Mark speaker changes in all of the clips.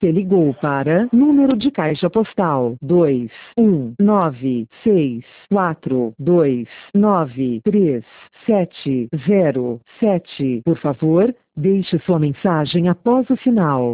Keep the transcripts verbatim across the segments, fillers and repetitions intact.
Speaker 1: Você ligou para número de caixa postal dois um nove seis quatro dois nove três sete zero sete. Por favor, deixe sua mensagem após o sinal.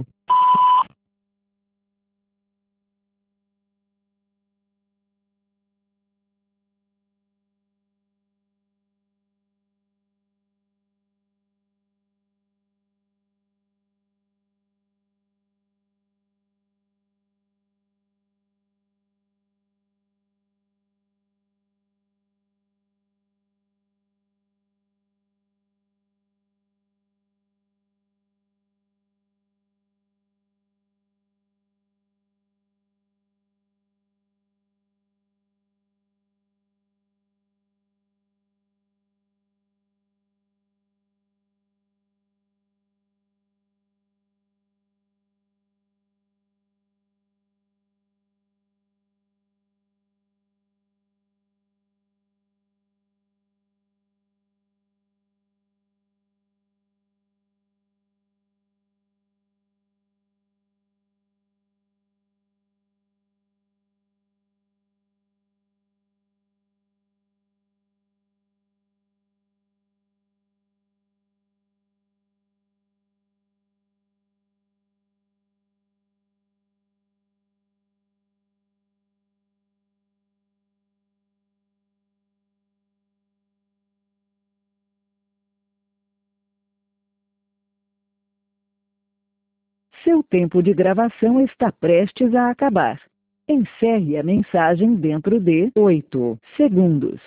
Speaker 1: Seu tempo de gravação está prestes a acabar. Encerre a mensagem dentro de oito segundos.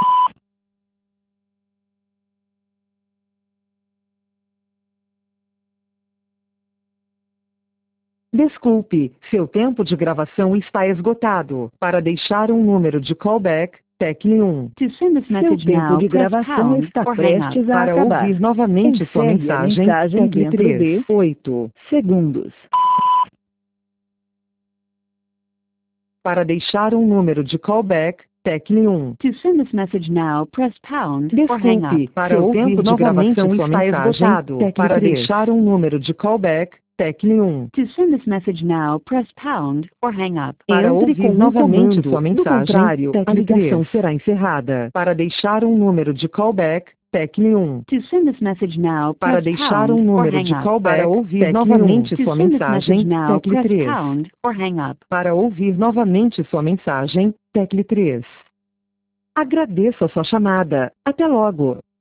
Speaker 1: Desculpe, seu tempo de gravação está esgotado. Para deixar um número de callback, tecle um.
Speaker 2: To send this
Speaker 1: Seu
Speaker 2: message
Speaker 1: tempo
Speaker 2: now,
Speaker 1: de
Speaker 2: press
Speaker 1: gravação
Speaker 2: pound
Speaker 1: está
Speaker 2: or hang up.
Speaker 1: prestes a
Speaker 2: Para
Speaker 1: acabar.
Speaker 2: ouvir
Speaker 1: novamente sua
Speaker 2: Encerre a
Speaker 1: mensagem,
Speaker 2: mensagem
Speaker 1: tecle
Speaker 2: dentro
Speaker 1: três,
Speaker 2: de
Speaker 1: oito segundos. Para deixar um número de callback, tecle um.
Speaker 2: To send this message now, press pound or hang
Speaker 1: Desculpe,
Speaker 2: up.
Speaker 1: para
Speaker 2: Seu
Speaker 1: ouvir
Speaker 2: tempo de
Speaker 1: novamente
Speaker 2: gravação
Speaker 1: sua
Speaker 2: está
Speaker 1: mensagem,
Speaker 2: esgotado.
Speaker 1: tecle
Speaker 2: Para
Speaker 1: três.
Speaker 2: deixar
Speaker 1: Deixar um número de callback, tecle um.
Speaker 2: To send this message now, press pound or hang up.
Speaker 1: Para
Speaker 2: Entre
Speaker 1: ouvir
Speaker 2: com um
Speaker 1: novamente
Speaker 2: comando.
Speaker 1: sua
Speaker 2: Do
Speaker 1: mensagem,
Speaker 2: contrário, a
Speaker 1: tecle
Speaker 2: ligação
Speaker 1: três. Será encerrada. Para deixar um número de callback, tecle um.
Speaker 2: To send this message now,
Speaker 1: Para
Speaker 2: press
Speaker 1: deixar
Speaker 2: pound
Speaker 1: um
Speaker 2: or
Speaker 1: número
Speaker 2: hang
Speaker 1: de
Speaker 2: up.
Speaker 1: callback,
Speaker 2: Para ouvir
Speaker 1: tecle
Speaker 2: novamente
Speaker 1: um.
Speaker 2: sua
Speaker 1: sua
Speaker 2: mensagem,
Speaker 1: mensagem,
Speaker 2: now,
Speaker 1: tecle
Speaker 2: press
Speaker 1: três.
Speaker 2: pound or hang up.
Speaker 1: Para ouvir novamente sua mensagem, tecle três. Agradeço a sua chamada. Até logo.